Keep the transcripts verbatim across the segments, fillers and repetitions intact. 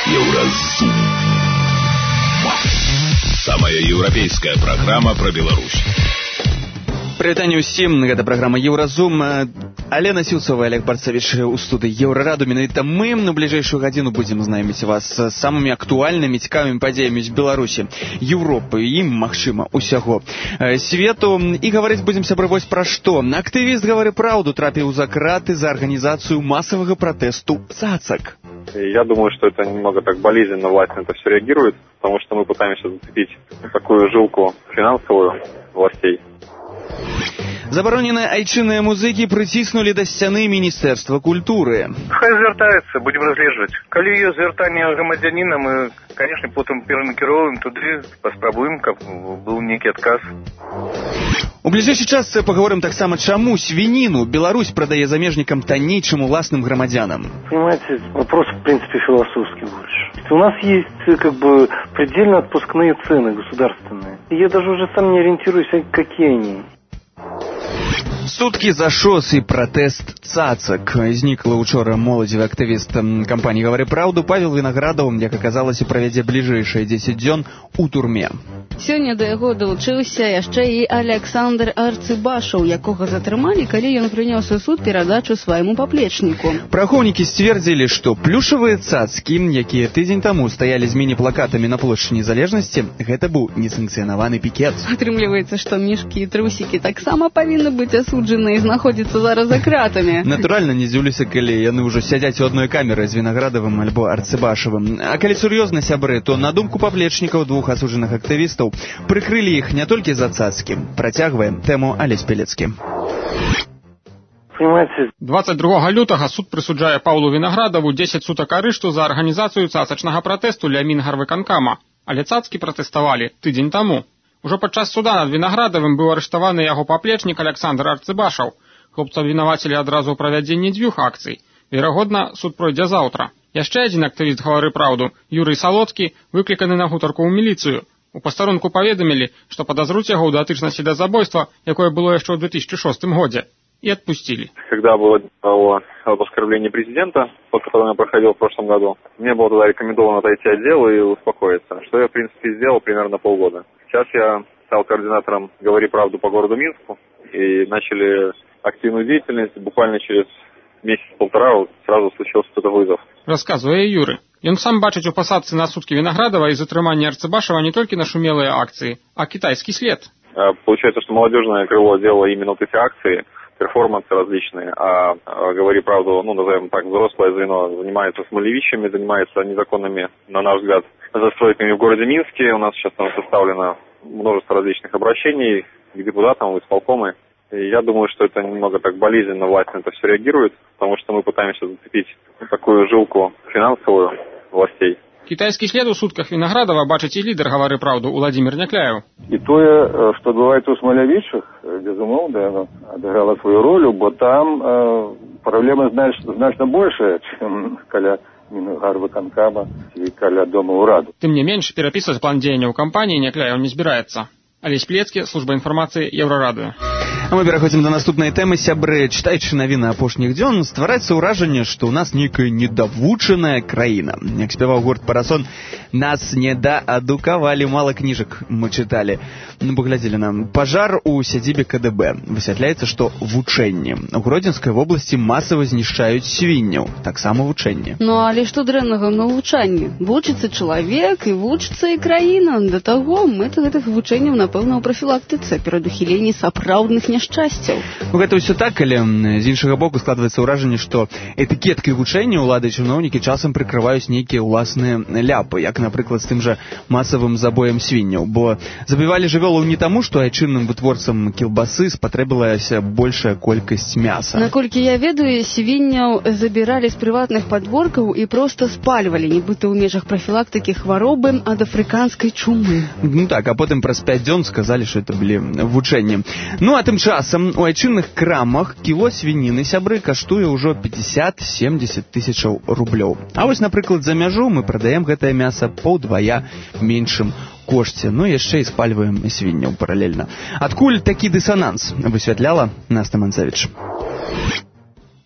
Еўразум. Самая еўрапейская программа про Беларусь. Прывітанне ўсім, гэта праграма Еўразум. Алена Сіўцова, Олег Барцавіч у студыі Еўрараду. Менавіта мы на бліжэйшую гадзіну будзем знаёміць вас з самымі актуальнымі, цікавымі падзеямі з Беларусі, Еўропы і, магчыма, усяго свету. І гаварыць будзем, сябры, вось пра што. Актывіст «Гавары праўду» трапіў за краты за арганізацыю масавага пратэсту цацак. Я думаю, что это немного так болезненно власть на это все реагирует, потому что мы пытаемся зацепить такую жилку финансовую властей. Забароненыя айчынныя музыкі прыціснулі да сцяны Міністэрства культуры. Хай звяртаецца, будзем разгледжваць. Калі ёсць звяртанне грамадзяніна, мы, конечно, потым перанакіроўваем туды, паспрабуем, каб быў нейкі адказ. У бліжэйшы час паговорым таксама, чаму свініну Беларусь прадае замежнікам танней, чым уласным грамадзянам. Понимаете, вопрос, в принципе, философский больше. У нас есть, как бы, предельно отпускные цены государственные. И я даже уже сам не ориентируюсь, какие они. Суткі за шос і пратэст цацак. Знікла учора моладзевы актывіст кампаніі «Гавары праўду» Павел Вінаградаў, як аказалася, правядзе бліжэйшыя дзесяць дзён у турме. Сёння да яго далучыўся яшчэ і Александр Арцыбашаў, якога затрымалі, калі ён прынёс у суд перадачу свайму паплечніку. Праахоўнікі сцвердзілі, што плюшавыя цацкі, якія тыдзень таму стаялі з міні-плакатамі на плошчы Незалежнасці, гэта быў несанкцыянаваны пікет. Атрымліваецца, што мішкі і трусікі таксама павінны быць асуджаны і знаходзяцца зараз за кратамі. Натуральна, не здзіўлюся, калі яны ўжо сядзяць у адной камеры з Вінаградавым альбо Арцыбашавым. А калі сур'ёзна, сябры, то на думку паплечнікаў двух асуджаных актывістаў, прыкрылі іх не толькі за цацкі. Працягваем тэму Алесь Пелецкі. дваццаць другога лютага суд прысуджае Паўлу Вінаградаву дзесяць сутак арышту за арганізацыю цацачнага пратэсту ля Мінгарвыканкама. Але цацкі пратэставалі тыдзень таму. Ужо падчас суда над Вінаградавым быў арыштаваны яго паплечнік Александр Арцыбашаў. Хлопца абвінавацілі адразу ў правядзенні дзвюх акцый. Верагодна, суд пройдзе заўтра. Яшчэ адзін актывіст «Гавары праўду» Юрый Салоцкі выкліканы на гутарку ў міліцыю. У пастарунку паведамілі, што падазруць яго ў датычнасці да забойства, якое было яшчэ ў две тысячи шостым годзе, и отпустили. Когда было дело об оскорблении президента, под которым я проходил в прошлом году, мне было тогда рекомендовано отойти от дела и успокоиться, что я, в принципе, сделал примерно полгода. Сейчас я стал координатором «Говори правду» по городу Минску, и начали активную деятельность. Буквально через месяц-полтора сразу случился этот вызов. Рассказывая Юры. Ён сам бачыць у пасадцы на суткі Вінаградава і затрымання Арцыбашава не толькі на шумелыя акцыі, а китайский след. Получается, что молодежное крыло делало именно вот эти акции, перформансы различные, а «Говори правду», ну, назовем так, взрослое звено занимается смолевичами, занимается незаконными, на наш взгляд, застройками в городе Минске. У нас сейчас там составлено множество различных обращений к депутатам, в исполкомы. И я думаю, что это немного так болезненно власть на это все реагирует, потому что мы пытаемся зацепить такую жилку финансовую властей. Китайский след у сутках Виноградова бачыць і лідар «Гавары праўду» Владимир Някляев. І тое, што адбываецца ў Смалявічах, безумоўна, яно адыграла сваю ролю, бо там э, праблема знач, значна большая, чым каля Мінгарвыканкама і каля дома ўраду. Тым не менш, перапісваць план дзеянняў кампаніі Някляев не збіраецца. Алесь Пелецкі, служба інфармацыі Еўрарадыё. А мы пераходзім да наступнай тэмы, сябры. Чытаючы навіны апошніх дзён, ствараецца ўражанне, што ў нас нейкая недавучаная краіна. Як спяваў гурт «Парасон», нас недаадукавалі, мала кніжак мы чыталі. Ну, паглядзелі нам. Пажар у сядзібе ка дэ бэ. Высвятляецца, што вучэнне. У Гродзенскай вобласці масава знішчаюць свінняў. Таксама вучэнне. Ну, але што дрэннага ў навучанні? Вучыцца чалавек і вучыцца і краіна. Да таго, мэта гэтых вучэнняў, напэўна, у прафілактыцы перад ухіленні сапраўдных няшчасцяў. Ну, гэта ўсё так, але з іншага боку складваецца ўражанне, што этыкеткай вучэння ўлады і чыноўнікі часам прыкрываюць нейкія ўласныя ляпы, як, напрыклад, з тым жа масавым забоем свінняў. Бо забівалі жывёлаў не таму, што айчынным вытворцам кілбасы спатрэбілася большая колькасць мяса. Наколькі я ведаю, свінняў забіралі з прыватных падворкаў і проста спальвалі, нібыта ў межах прафілактыкі хваробы ад афрыканскай чумы. Ну так, а потым праз пяць дзён сказалі, што это былі вучэнні. Ну, а тым часам у айчынных крамах кіло свініны, сябры, каштуе ўжо пяцьдзесят-семьдесят тысячаў рублёў. А вось, напрыклад, за мяжу мы прадаем гэтае мяса паўдвая меншым кошце. Ну, яшчэ і спальваем свінняў паралельна. Адкуль такі дысананс, высвятляла Наста Манцавіч.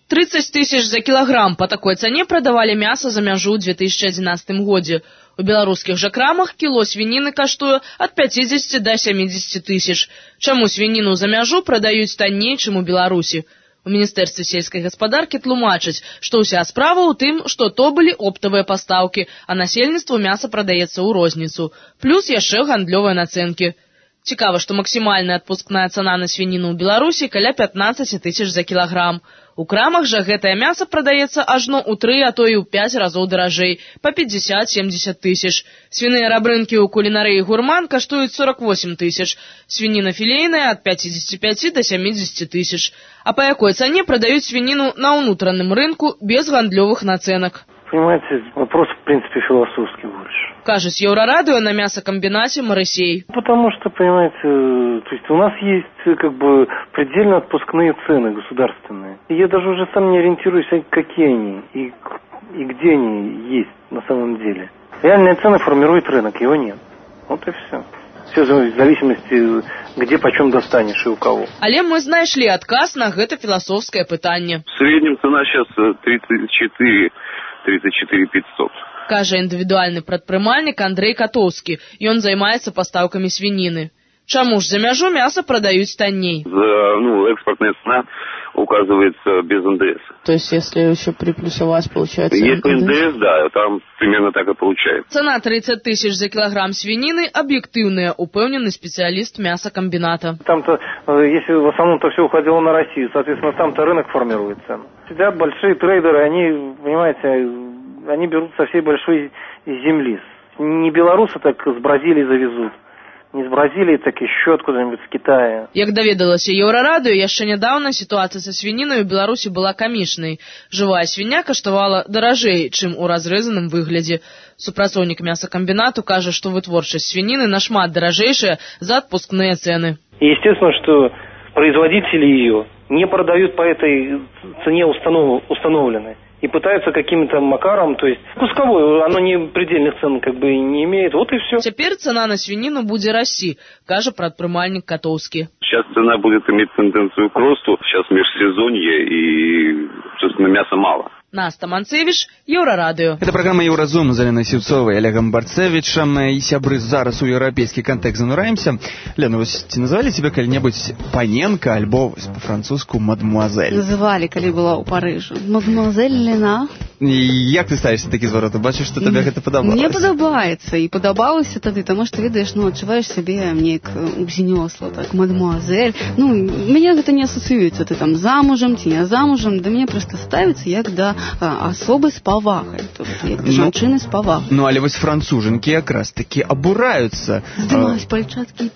тридцать тысяч за кілаграм. По такой цане прадавалі мяса за мяжу ў две тысячы адзінаццатым годзе. У беларускіх жа крамах кіло свініны каштуе ад пяцідзесяці да сямідзесяці тысяч. Чаму свініну за мяжу прадаюць танней, чым у Беларусі? У Міністэрстве сельскай гаспадаркі тлумачаць, што ўся справа ў тым, што то былі оптавыя пастаўкі, а насельніцтву мяса прадаецца ў розніцу. Плюс яшчэ гандлёвыя нацэнкі. Цікава, што максімальная адпускная цана на свініну ў Беларусі каля пятнаццаць тысяч за кілаграм. У крамах жа гэтае мяса прадаецца ажно ў тры, а то і ў пяць разоў даражэй, па пятьдесят-семьдесят тысяч. Свіныя рабрынкі ў кулінарыі «Гурман» каштуюць сорок восемь тысяч, свініна філейная ад пятидесяти пяти до семидесяти тысяч. А па якой цане прадаюць свініну на ўнутраным рынку без гандлёвых нацэнак? Понимаете, вопрос, в принципе, философский больше. Кажет Еврорадио на мясокомбинате «Марысей». Потому что, понимаете, то есть у нас есть как бы предельно отпускные цены государственные. И я даже уже сам не ориентируюсь, какие они и, и где они есть на самом деле. Реальные цены формирует рынок, его нет. Вот и все. Все в зависимости, где почем достанешь и у кого. Але мы знайшлі адказ на гэта философское пытанне. В среднем цена сейчас тридцать четыре тридцать четыре пятьсот. Кажа індывідуальны прадпрымальнік Андрей Катоўскі. Ён займаецца пастаўкамі свініны. Чаму ж за мяжу мяса продаюць танней? За, ну, экспортная цена указывается без эн дэ эс. То есть, если еще приплюсовать, получается... Если эн дэ эс, да, там примерно так и получается. Цена тридцать тысяч за килограмм свинины объективная, упевненный специалист мясокомбината. Там-то, если в основном-то все уходило на Россию, соответственно, там-то рынок формирует цену. Сидят большие трейдеры, они, понимаете, они берут со всей большой земли. Не белорусы так с Бразилии завезут. Не з Бразилии, так еще откуда-нибудь з Китая. Як даведалася Еўрарадыё, яшчэ нядаўна сітуацыя са свінінай у Беларусі была камічнай. Жывая свіня каштавала даражэй, чым у разрэзаным выглядзе. Супрацоўнік мясакамбінату кажа, што вытворчасць свініны нашмат даражэйшая за отпускные цены. Естественно, что производители ее не продают по этой цене установ... установленной. И пытаются каким-то макаром, то есть кусковой, оно не предельных цен как бы не имеет, вот и все. Теперь цена на свинину будет расти, кажет прадпрымальнік Катоўскі. Сейчас цена будет иметь тенденцию к росту, сейчас межсезонье и, собственно, мяса мало. Наста Манцевич, Еўрарадыё. Это программа Еўразум з Аленой Сівцовай, Олегом Барцевичем. И сябры зараз у еўрапейскі контекст занураемся. Лена, вы называли тебя калі-небудзь паненка альбо по-французску мадмуазель? Называли, калі была ў Парыжу. Мадмуазель Лена. І як ты ставишься такі зварот? Бачиш, што тебе гэта падабалася? Мне падабаецца. І падабалася тады, таму што, ведаеш, ну, адчуваеш сябе неяк узінёсла, так, мадмуазель. Ну, мяне гэта не асацыюецца. Ты там замужам ці не замужам. Да мне проста ставіцца як да асобы з павагай. Як да жанчыны з павагай. Ну, але вось францужанкі якраз такі абураюцца. Здымаюць пальчаткі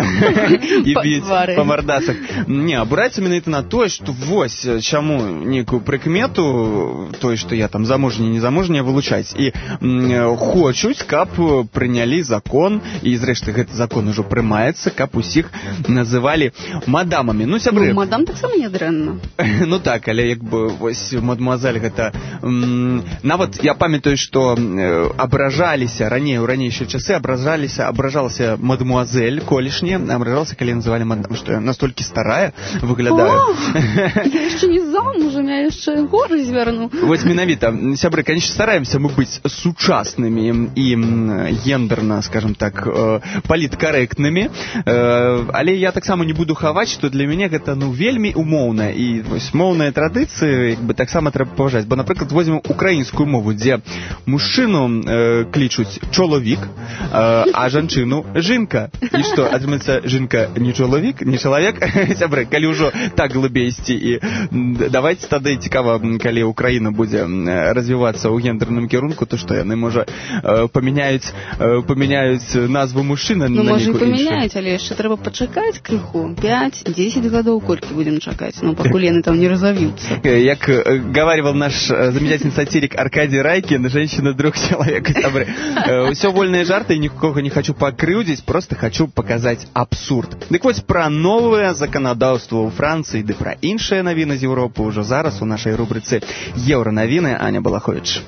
і біць па мардасах. Не, абураюцца менавіта на тое, што вось чаму некую прыкмету той, што я там замужняя, незамужняя вылучаць. І хочуць, каб прынялі закон, і зрэшты гэты закон ужо прымаецца, каб усіх называлі мадамамі. Ну, сябры. Ну, мадам таксама не дрэнна. Ну так, але як бы вось мадмуазель гэта м, нават я памятаю, што э, абражаліся раней у ранейшыя часы абражаліся абражалася мадмуазель колішняя, абражалася, калі называлі мадам, што я настолькі старая выглядаю. О, я яшчэ не замужам, я яшчэ горы звярну. Вось менавіта, сябры, конечно, стараемся мы быць сучаснымі і гендерна, скажем так, э, паліткарэктнымі, э, але я таксама не буду хаваць, што для мяне гэта ну вельмі умоўна, і вось моўныя традыцыі як бы таксама трэба паважаць, бо, напрыклад, возьмем украінскую мову, дзе мужчыну э, клічуць чоловік, э, а жанчыну жінка. І што, адмыцца, жінка не чоловік, не чалавек? Сябры, калі ўжо так глыбей ісці, і давайте тады цікава, калі Украіна будзе развівацца ў гендерным кірунку, то што яны, можа, э, памяняюць, э, памяняюць назву мужчына ну, на можа, некую іншую. Ну, можа, і памяняюць, але яшчэ трэба пачакаць крыху. пяць-дзесяць гадоў, колькі будзем чакаць, ну, пакуль яны там не разавьюцца. Як говаривал наш замечательный сатирик Аркадий Райкин, женщина друг человека. Все вольные жарты, никого не хочу покрыўдзіць, просто хочу показать абсурд. Дык вось про новое законодаўство у Франции, ды про іншыя навіны з Европы уже зараз у нашей рубрицы Еўранавіны. Аня Балахович.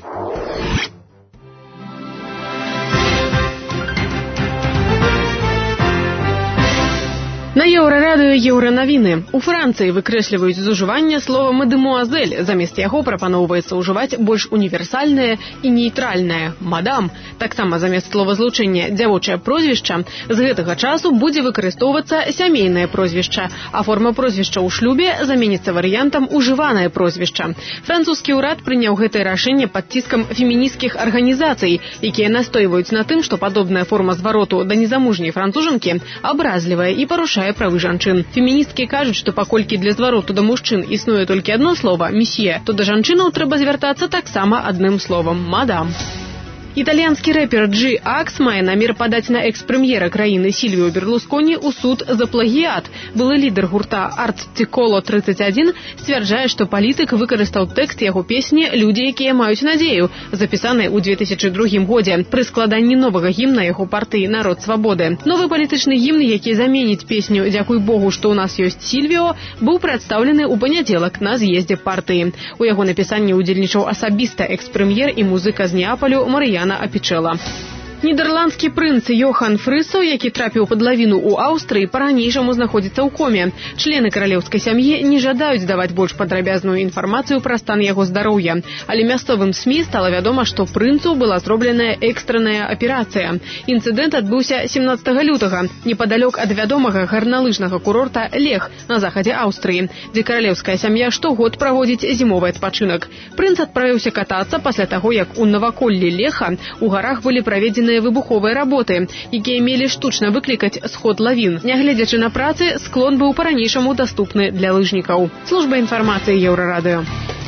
На еўрарадыё еўранавіны. У Францыі выкрэсліваюць з ужывання слова «мадемуазель». Замест яго прапаноўваецца ўжываць больш універсальнае і нейтральнае «мадам». Таксама замест словазлучэння «дзявочае прозвішча» з гэтага часу будзе выкарыстоўвацца сямейнае прозвішча, а форма прозвішча ў шлюбе заменіцца варыянтам «ужыванае прозвішча». Французскі ўрад прыняў гэтае рашэнне пад ціскам фемінісцкіх арганізацый, якія настойваюць на тым, што падобная форма звароту да незамужняй францужанкі абразлівая і парушае правы жанчын. Феміністкі кажуць, што паколькі для звароту да мужчын існуе толькі адно слова «месье», то да жанчынаў трэба звяртацца таксама адным словам «мадам». Італьянскі рэпер Джи Акс мае намер падаць на экс-прэм'ера краіны Сільвіо Берлусконі ў суд за плагіят. Былы лідар гурта Артиколо тридцать один сцвярджае, што палітык выкарыстаў тэкст яго песні «Людзі, якія маюць надзею», запісанай у две тысячы другім годзе пры складанні новага гімна яго партыі «Народ свабоды». Новы палітычны гімн, які заменіць песню «Дзякуй Богу, што ў нас ёсць Сільвіо», быў прадстаўлены ў панядзелак на з'ездзе партыі. У яго напісанні ўдзельнічаў асабіста экс-прэм'ер і музыка з Неапалю Марыяна Апічэла. Нідерландскі прынц Йохан Фрысаў, які трапіў пад лавіну ў Аўстрыі, па-ранейшаму знаходзіцца ў коме. Члены каралеўскай сям'і не жадаюць даваць больш падрабязную інфармацыю пра стан яго здароўя. Але мясцовым СМІ стала вядома, што прынцу была зробленая экстранная аперацыя. Інцыдэнт адбыўся семнаццатага лютага, непадалёк ад вядомага гарналыжнага курорта Лех на захадзе Аўстрыі, дзе каралеўская сям'я штогод праводзіць зімовы адпачынак. Прынц адправіўся катацца пасля таго, як у наваколлі Леха у гарах былі праведзены выбуховыя работы, якія мелі штучна выклікаць сход лавін. Нягледзячы на працы, склон быў па-ранейшаму даступны для лыжнікаў. Служба інфармацыі Еўрарадыё.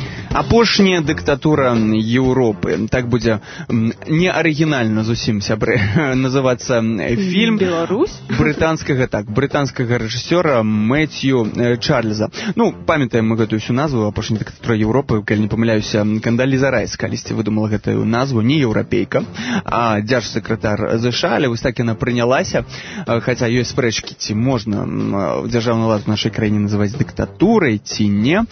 Апошняя дыктатура Еўропы. Так будзе не арыгінальна зусім, сябры, называцца фільм Беларусь? брытанскага, так, брытанскага рэжысёра Мэцью Чарльза. Ну, памятаем мы гэтую всю назву «Апошняя дыктатура Еўропы», калі не памыляюся, Кандаліза Райс калісьці выдумала гэтую назву, не еўрапейка, а дзяржсакратар ЗША, але вось так яна прынялася, хаця ёсць спрэчкі, ці можна дзяржаўны лад у нашай краіне называць дыктатурай, ці не,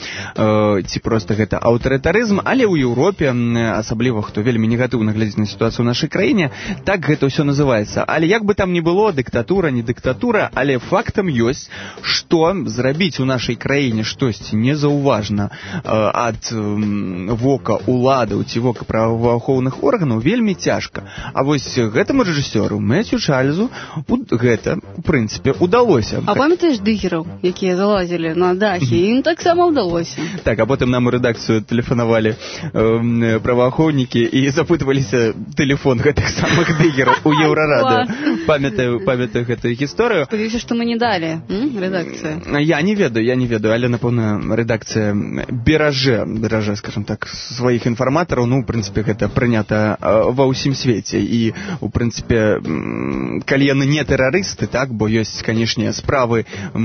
ці проста гэта аўтарытарызм, але ў Еўропе, асабліва хто вельмі негатыўна глядзіць на сітуацыю ў нашай краіне, так гэта ўсё называецца. Але як бы там ні было, дыктатура, не дыктатура, але фактам ёсць, што зрабіць у нашай краіне штосьці незаўважна ад вока уладаў ці вока праваахоўных органаў вельмі цяжка. А вось гэтаму рэжысёру Мэцью Чарльзу гэта, у прынцыпе, удалося. А памятаеш дыгераў, якія залазілі на дахі? Ім таксама ўдалося. Так, а потым нам у рэдакцыю тэлефанавалі э, праваахоўнікі і запытваліся тэлефон гэтых самых дыгераў у Еўрарадыё. Памятаю, памятаю гэтую гісторыю. Спадзяюся, што мы не далі, м? Рэдакцыя. Я не ведаю, я не ведаю, але, напэўна, рэдакцыя беражэ, беражэ, скажем так, сваіх інфарматараў. Ну, у прынцыпе, гэта прынята э, ва ўсім свеце. І, у прынцыпе, м, калі яны не тэрарысты, так, бо ёсць, канешне, справы,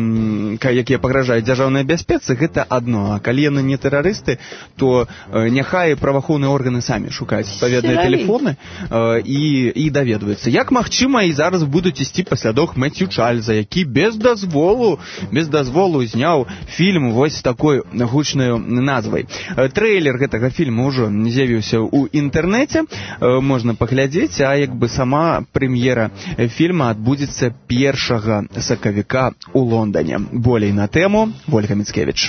м, якія пагражаюць дзяржаўнай бяспецы, гэта адно. А калі яны не тэрарысты, то э, няхай праваахоўныя органы самі шукаюць адпаведныя тэлефоны э, і, і даведваюцца. Як магчыма, і зараз будуць ісці па слядах Мэцью Чарльза, які без дазволу, без дазволу зняў фільм вось з такой гучнай назвай. Э, трэйлер гэтага фільма ўжо з'явіўся ў інтэрнэце, э, можна паглядзець, а як бы сама прэм'ера фільма адбудзецца першага сакавіка ў Лондане. Болей на тэму Вольга Міцкевіч.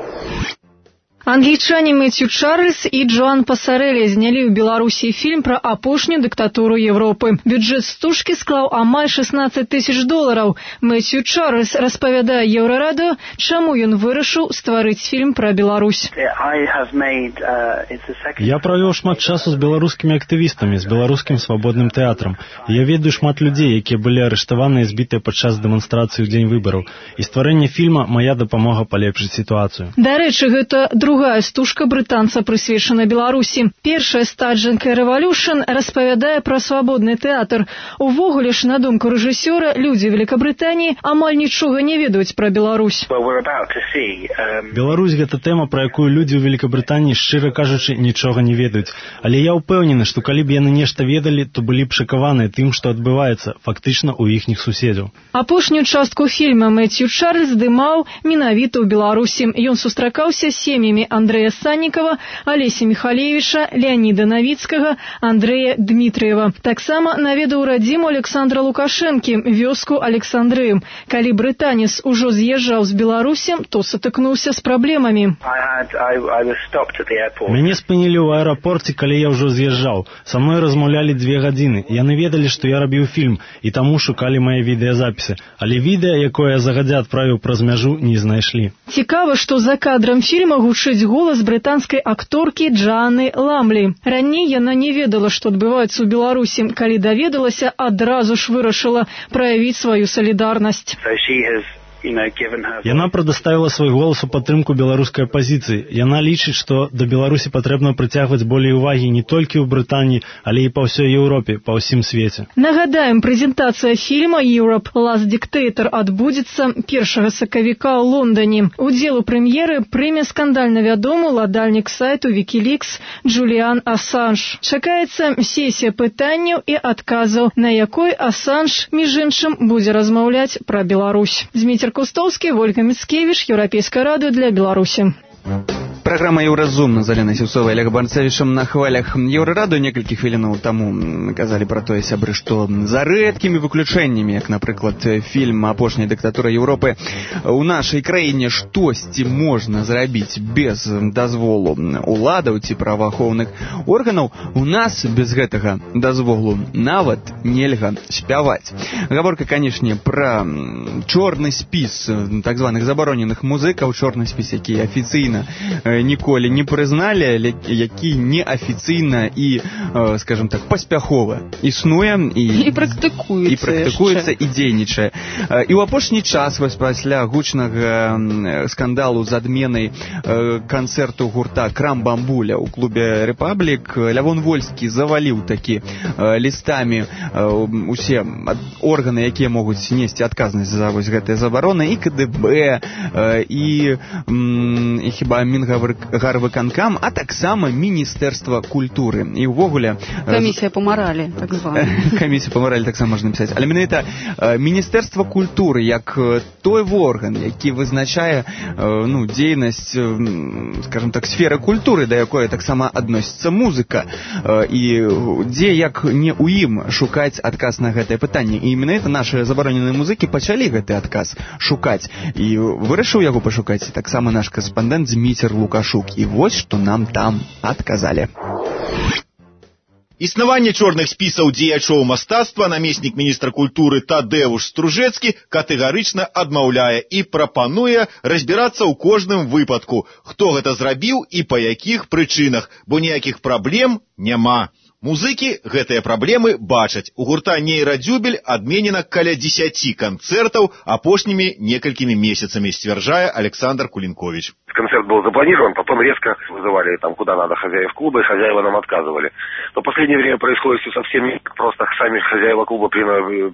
Англічане Мэцью Чарльз і Джоан Пасарэлі знялі ў Беларусі фільм пра апошнюю дыктатуру Европы. Бюджэт стужкі склаў амаль шестнадцать тысяч долараў. Мэцью Чарльз распавядае Еўрарадыё, чаму ён вырашыў стварыць фільм пра Беларусь. Я правёў шмат часу з беларускімі актывістамі, з беларускім свабодным тэатрам. Я ведаю шмат людзей, якія былі арыштаваны і збітыя падчас дэманстрацыі ў дзень выбараў. І стварэнне фільма мая дапамога палепшыць сітуацыю. Дарэчы, гэта друг Другая стужка брытанца прысвечана Беларусі. Першая «Стаджанка Рэвалюшн» распавядае пра свабодны тэатр. Увогуле ж, на думку рэжысёра, людзі Великабрытаніі амаль нічога не ведаюць пра Беларусь. Беларусь – гэта тэма, пра якую людзі ў Великабрытаніі, шчыра кажучы, нічога не ведаюць. Але я ўпэўнены, што калі б яны нешта ведалі, то былі б шакаваныя тым, што адбываецца фактычна ў іхніх суседзяў. Апошнюю частку фільма Мэцью Чарльз здымаў менавіта ў Беларусі. Ён сустракаўся з сем'ямі творами Андрея Санникова, Олеся Михалевича, Леонида Новицкага, Андрея Дмитриева. Таксама наведаў радзіму Александра Лукашэнкі, вёску Александрыю. Калі брытанец ужо з'язджаў з Беларусі, то сутыкнуўся з праблемамі. Мяне спынілі ў аэрапорце, калі я ўжо з'язджаў. Са мной размаўлялі две гадзіны. Яны ведалі, што я рабіў фільм, і таму шукалі мае відэазапісы. Але відэа, якое я загадзя адправіў праз мяжу, не знайшлі. Цікава, што за кадрам фільма гучыць голас брытанскай акторкі Джаны Ламлі. Раней яна не ведала, што адбываецца ў Беларусі. Калі даведалася, адразу ж вырашыла праявіць сваю салідарнасць. Яна прадоставіла свой голас у падтрымку беларускай апазіцыі. Яна лічыць, што да Беларусі патрэбна прыцягваць болей увагі не толькі ў Брытаніі, але і па ўсёй Еўропе, па ўсім свеце. Нагадаем, прэзентацыя фільма «Europe Last Dictator» адбудзецца першага сакавіка ў Лондоне. Удзел у прэм'еры прыме скандальна вядомы ўладальнік сайту Wikileaks Джуліан Асанж. Чакаецца сесія пытанняў і адказаў, на якой Асанж, між іншым, будзе размаўляць пра Беларусь. Дмітрий Кустовский, Вольга Мицкевич, Европейское радио для Беларуси. Программа «Еўразум» з Аленай Сіўцовай і Олегом Барцевічам на хвалях Еўрараду некалькі хвілінаў таму казалі пра тое, сябры, што за рэдкімі выключэннямі, як, напрыклад, фільм «Апошняя дыктатура Еўропы», у нашай краіне штосьці можна зрабіць без дазволу уладаў ці праваахоўных органаў, у нас без гэтага дазволу нават нельга спяваць. Гаворка, канешне, пра чорны спіс так званых забароненых музыкаў, чорны спіс, які афіцыйна ніколі не прызналі, які неафіцыйна і, скажем так, паспяхова існуе і, і практыкуецца, і, практыкуецца і дзейнічае. І ў апошні час, вось пасля гучнага скандалу з адменай канцэрту гурта «Крам-бамбуля» ў клубе «Рэпаблік», Лявон Вольскі заваліў такі лістамі усе органы, якія могуць несці адказнасць за вось гэтыя забароны, і ка дэ бэ, і, і хіба Мінгарвыканкам, а таксама Міністэрства культуры. І ўвогуле... Камісія па маралі, так званая. Камісія па маралі таксама можна напісаць. Але менавіта Міністэрства культуры, як той орган, які вызначае ну, дзейнасць, скажем так, сферы культуры, да якой таксама адносіцца музыка, і дзе, як не ў ім шукаць адказ на гэтае пытанне. І менавіта нашы забароненыя музыкі пачалі гэты адказ шукаць. І вырашыў яго пашукаць таксама наш корэспандэнт Дміцер Лукашук. І вось, што нам там адказалі. Існаванне чорных спісаў дзеячоў мастацтва намеснік міністра культуры Тадэвуш Стружэцкі катэгарычна адмаўляе і прапануе разбірацца ў кожным выпадку, хто гэта зрабіў і па якіх прычынах, бо ніякіх праблем няма. Музыкі гэтыя праблемы бачаць. У гурта «Нейрадзюбель» адменена каля дзесяці канцэртаў апошнімі некалькімі месяцамі, сцвярджае Александр Кулинкович. Концерт был запланирован, потом резко вызывали там куда надо хозяев клуба, и хозяева нам отказывали. Но в последнее время происходит все совсем не просто. Сами хозяева клуба при,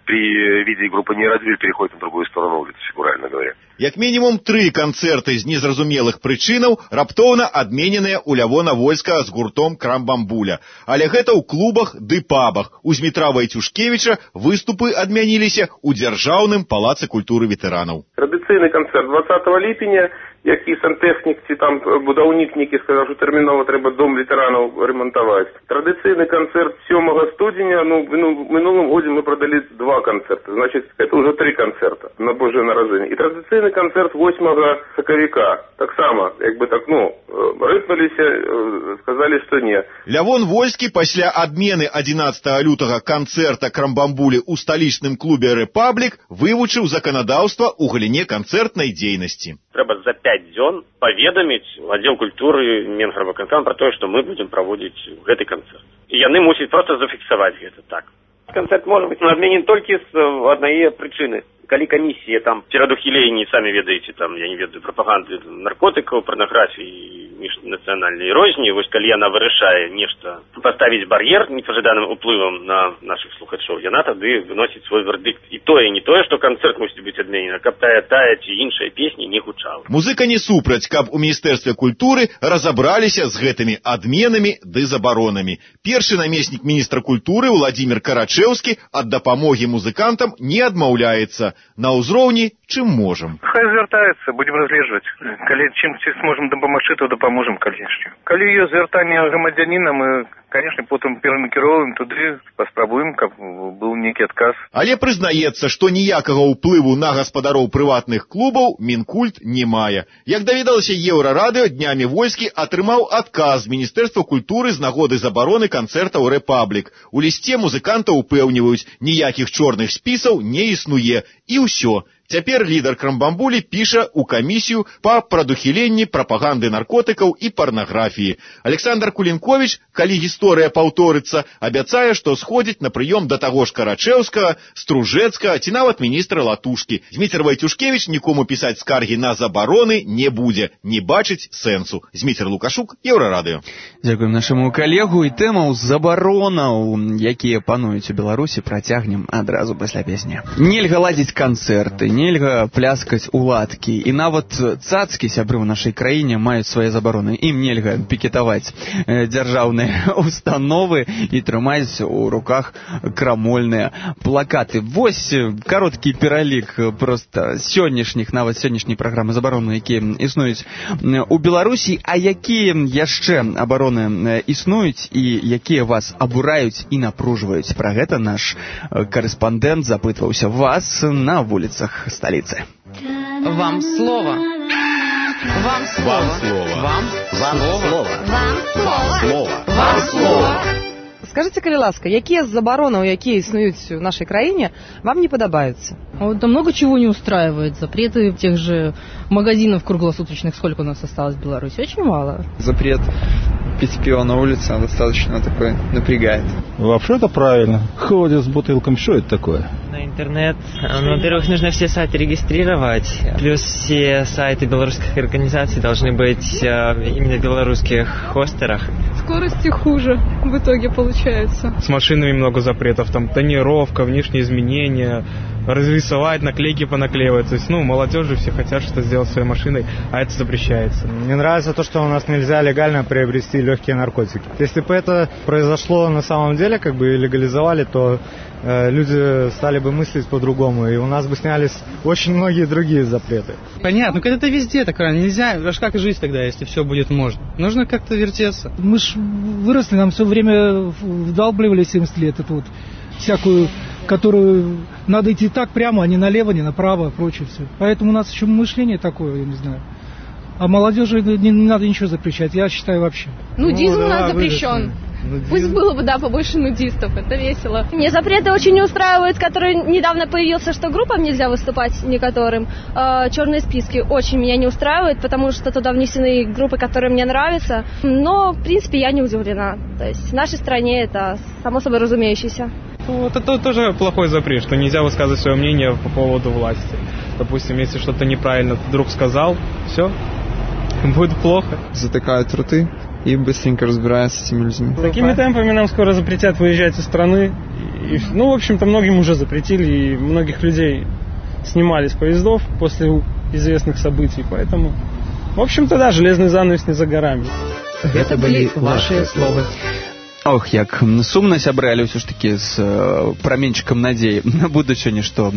при виде группы «Нейрадзюбель» переходят на другую сторону улицы, фигурально говоря. Як мінімум тры канцэрты з незразумелых прычынаў раптоўна адмененыя ў Лявона Вольскага з гуртом «Крам-бамбуля». Але гэта ў клубах ды пабах. У Змітра Вайцюшкевіча выступы адмяніліся ў Дзяржаўным палацы культуры ветэранаў. Традыцыйны канцэрт двадцатого ліпеня, які сантэхнік ці там будаўнічнікі сказаў, што тэрмінова трэба дом ветэранаў ремонтаваць. Традыцыйны канцэрт сёмага студзеня, ну, ну мінулым годзе мы прадалі два канцэрты, значит, это уже три канцэрта на Божие нараджэнне. І традыцыйны канцэрт восьмага сакавіка, таксама, як бы так, ну, рыпнуліся, сказалі, што не. Лявон Вольскі пасля адмены адзінаццатага лютага канцэрта «Крам-бамбулі» у сталічным клубе «Рэпаблік» вывучыў заканадаўства ў галіне канцэртнай дзейнасці. Трэба за пять дзён паведаміць аддзел культуры Мінгарвыканкам пра тое, што мы будзем праводзіць гэты канцэрт. І яны мусяць проста зафіксаваць гэта так. Канцэрт можа быць адменен толькі з аднае прычыны. Калі камісія там перад ухіленні, самі ведаеце, там, я не ведаю, прапаганды наркотыкаў, парнаграфіі, міжнацыянальнай розні, вось калі яна вырашае нешта паставіць бар'ер непажаданым уплывам на нашых слухачоў, яна тады выносіць свой вердыкт. І тое, не тое, што канцэрт мусіць быць адменена, каб тая, тая ці іншая песня не гучала. Музыка не супраць, каб у Міністэрстве культуры разабраліся з гэтымі адменамі ды забаронамі. Першы намеснік міністра культуры Владзімір Карачэўскі ад дапамогі музыкантам не адмаўляецца. На ўзроўні чым можам. Хай звяртаецца, будзем разгледжваць. Калі чым зможам дапамагчы, то дапаможам, конечно. Калі ёсць звяртанне грамадзяніна, мы, конечно, потым перанакіроўваем туды, паспрабуем, каб быў нейкі адказ. Але прызнаецца, што ніякага ўплыву на гаспадароў прыватных клубаў Мінкульт не мае. Як даведалася Еўрарадыё, днямі войскі атрымаў адказ з Міністэрства культуры з нагоды забароны канцэртаў «Рэпаблік». У лісце музыкантаў упэўніваюць, ніякіх чорных спісаў не існуе. І ўсё. Цяпер лідар Крамбамбулі піша ў камісію па прадухіленні прапаганды наркотыкаў і парнаграфіі. Александр Кулінковіч, калі гісторыя паўторыцца, абяцае, што сходзіць на прыём да таго ж Карачэўскага, Стружэцкага ці нават міністра Латушкі. Зміцер Вайцюшкевіч нікому пісаць скаргі на забароны не будзе, не бачыць сэнсу. Зміцер Лукашук, Еўрарадыё. Дзякуем нашаму калегу, і тэмаў забаронаў, якія пануюць у Беларусі, працягнем адразу пасля песні. Нельга ладзіць канцэрты, нельга пляскаць у ладкі, і нават цацкі, сябры ў нашай краіне, маюць свае забароны. Ім нельга пікетаваць дзяржаўныя установы і трымаць у руках крамольныя плакаты. Вось кароткі пералік проста сённяшніх, нават сённяшняй праграмы забароны, якія існуюць у Беларусі, а якія яшчэ абароны існуюць і якія вас абураюць і напружваюць. Пра гэта наш карэспандэнт запытваўся вас на вуліцах столицы. Вам слово. Вам слово. Вам слово. Вам слово. Вам слово. Вам слово. Скажите, калі ласка, якія з забаронаў, якія існуюць в нашей краіне, вам не подобаются? Да много чего не устраивает. Запреты тех же магазинов круглосуточных, сколько у нас осталось в Беларуси? Очень мало. Запрет пить пиво на улице достаточно такой напрягает. Вообще это правильно. Ходят с бутылками, что это такое? На интернет, ну, во-первых, нужно все сайты регистрировать, плюс все сайты белорусских организаций должны быть э, именно в белорусских хостерах. Скорости хуже в итоге получается. С машинами много запретов, там тонировка, внешние изменения, разрисовать, наклейки понаклеивать. То есть, ну, молодежи все хотят что-то сделать своей машиной, а это запрещается. Мне нравится то, что у нас нельзя легально приобрести легкие наркотики. Если бы это произошло на самом деле, как бы легализовали, то э, люди стали бы мыслить по-другому, и у нас бы снялись очень многие другие запреты. Понятно, ну когда-то везде такое, нельзя, аж как жить тогда, если все будет можно? Нужно как-то вертеться. Мы ж выросли, нам все время вдалбливали семьдесят лет эту вот всякую, которую надо идти так прямо, а не налево, не направо, и прочее все. Поэтому у нас еще мышление такое, я не знаю. А молодежи не, не надо ничего запрещать, я считаю вообще. Нудизм ну, у нас да, запрещен. Нудизм. Пусть было бы, да, побольше нудистов, это весело. Мне запреты очень не устраивают, которые недавно появился, что группам нельзя выступать некоторым. Э, черные списки очень меня не устраивают, потому что туда внесены группы, которые мне нравятся. Но, в принципе, я не удивлена. То есть в нашей стране это само собой разумеющееся. Вот это тоже плохой запрет, что нельзя высказывать свое мнение по поводу власти. Допустим, если что-то неправильно вдруг сказал, все, будет плохо. Затыкают рты и быстренько разбираются с этими людьми. Такими темпами нам скоро запретят выезжать из страны. И, ну, в общем-то, многим уже запретили, и многих людей снимали с поездов после известных событий. Поэтому, в общем-то, да, железный занавес не за горами. Это были ваши слова. Ох, як сумна, сябры, але ўсё ж такі з э, праменчыкам надзеі на будучыню, што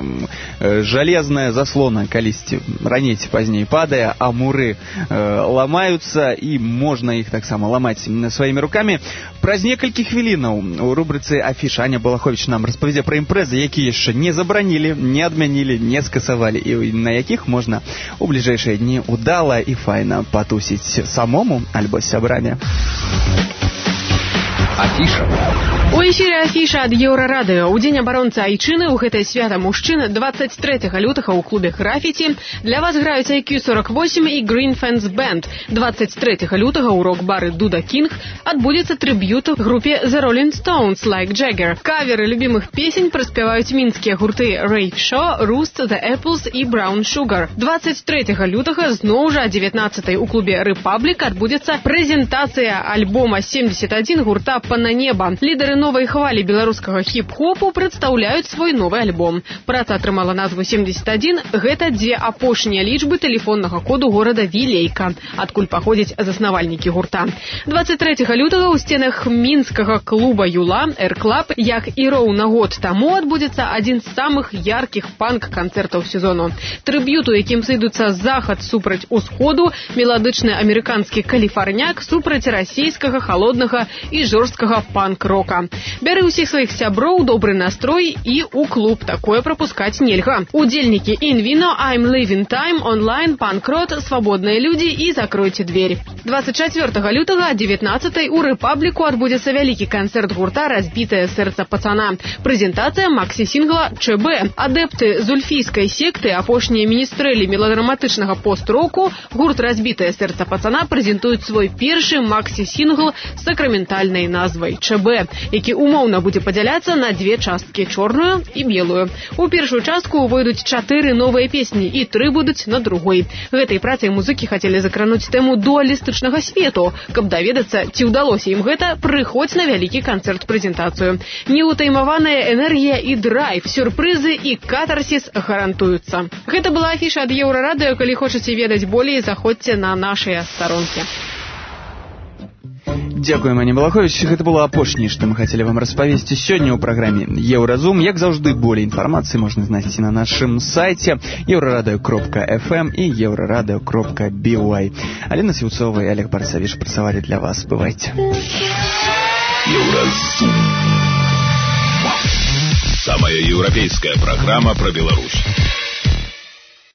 э, жалезная заслона калісьці раней ці пазней падае, а муры э, ламаюцца, і можна іх таксама ламаць сваімі рукамі. Праз некалькі хвілінаў у рубрыцы «Афіша» Аня Балаховіч нам распавядзе пра імпрэзы, якія яшчэ не забаранілі, не адмянілі, не скасавалі, і на якіх можна у бліжэйшыя дні удала і файна патусіць самому альбо з сябрамі. Афіша. У эфіры Афіша ад Еўрарадыё. У дзень абаронцы айчыны ў гэтае свята мужчын двадцать трэцяга лютага ў клубе «Графіці» для вас граюць ай кью сорок восемь і Green Fence Band. двадцать трэцяга лютага ў рок-бары «Дуда Кинг» адбудзецца трыб'ют групе The Rolling Stones «Like Jagger». Каверы любімых песень праспяваюць мінскія гурты Rave Show, Roost, The Apples і Brown Sugar. двадцать трэцяга лютага зноў жа о дзевятнаццатай у клубе «Рэпаблік» адбудзецца прэзентацыя альбома семьдесят один гурта «Пана неба». Лідары новай хвалі беларускага хіп-хопу прадстаўляюць свой новы альбом. Праца атрымала назву семьдесят один. Гэта дзве апошнія лічбы тэлефоннага коду горада Вілейка, адкуль паходзяць заснавальнікі гурта. двадцать трэцяга лютага ў стенах мінскага клуба «Юла» «Эр-клаб», як і роўна год таму, адбудзецца адзін з самых яркіх панк-канцэртаў сезону. Трыб'ют, у якім сыйдуцца захад супраць усходу, меладычны амерыканскі каліфарняк супраць расійскага халоднага і жорсткага панк-рока. Бяры ўсіх сваіх сяброў, добры настрой і ў клуб. Такое прапускаць нельга. Удзельнікі Инвино, I'm Living Time, онлайн, панк-рот, свабодныя людзі і закройце дверь. двадцать чацвёртага лютага о девятнадцатай у Рэпабліку адбудзецца вялікі канцэрт гурта «Разбітае сэрца пацана». Прэзентацыя максі-сінгла «ЧБ». Адэпты зульфійскай секты, апошнія міністрэлі меладраматычнага пост-року, гурт «Разбітае сэрца пацана» прэзентуюць свой першы максі-сінгл з сакраментальнай назвай «ЧБ», які умоўна будзе падзяляцца на две часткі – чорную і белую. У першую частку увойдуць чатыры новыя песні і тры будуць на другой. Гэтай працай музыкі хацелі закрануць тэму дуалістычнага свету. Каб даведацца, ці ўдалося ім гэта, прыходзь на вялікі канцэрт-прэзентацыю. Неўтаймаваная энергія і драйв, сюрпрызы і катарсіс гарантуюцца. Гэта была афіша ад Еўрарадыё. Калі хочаце ведаць болей, заходзьце на нашыя старонкі. Дзякуем, Аня Балахович. Гэта было апошняе, што мы хацелі вам распавесці сёння ў праграме Еўразум. Як заўжды, болей інфармацыі можна знайсці на нашым сайце еўрарадыё кропка эф эм і еўрарадыё кропка би уай. Алена Сіўцова і Олег Барсавіш працавалі для вас. Бывайце. Еўразум. Самая еўрапейская программа про Беларусь.